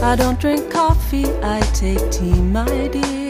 I don't drink coffee, I take tea, my dear.